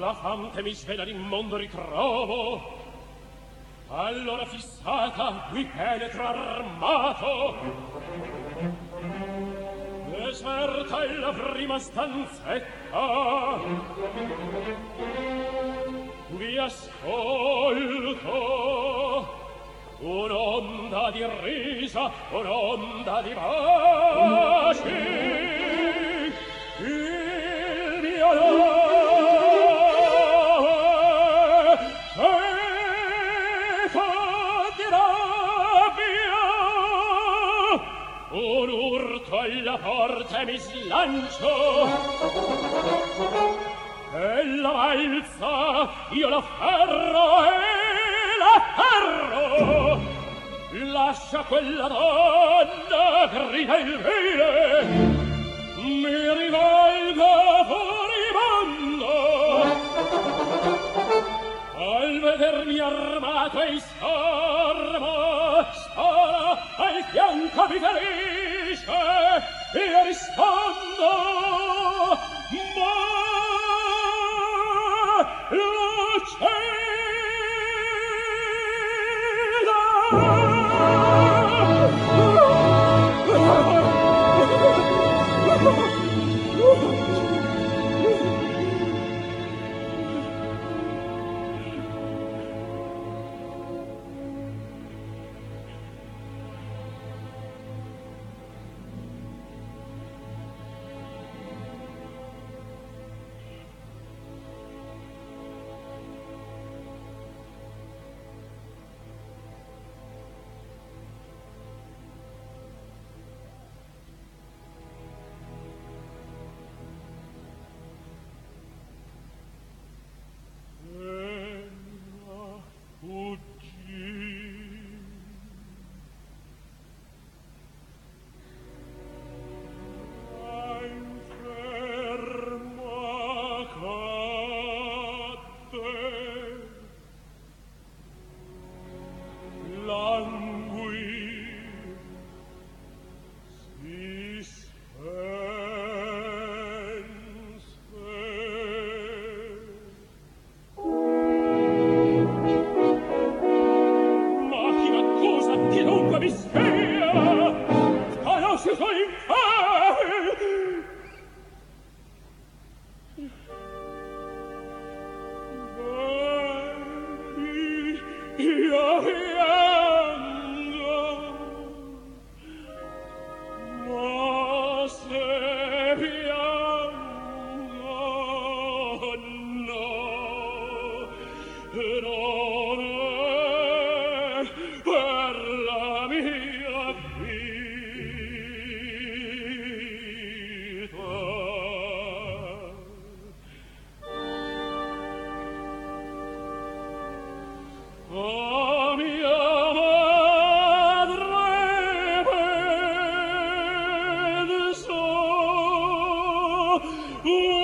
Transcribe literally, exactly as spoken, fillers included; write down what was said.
la fante mi svela l'immondo ritrovo. Allora fissata qui penetra armato. Deserta è la prima stanzetta. Vi ascolto. Un'onda di risa, un'onda di baci. Il mio nome cieco di rabbia. Un urto alla porta mi slancio. E la valza io la ferro e l'afferro. Lascia quella donna, grida il vile, mi rivolga furibondo. Al vedermi armato e s'arma, spara al fianco mi ferisce, io rispondo, ma l'uccide. Ooh!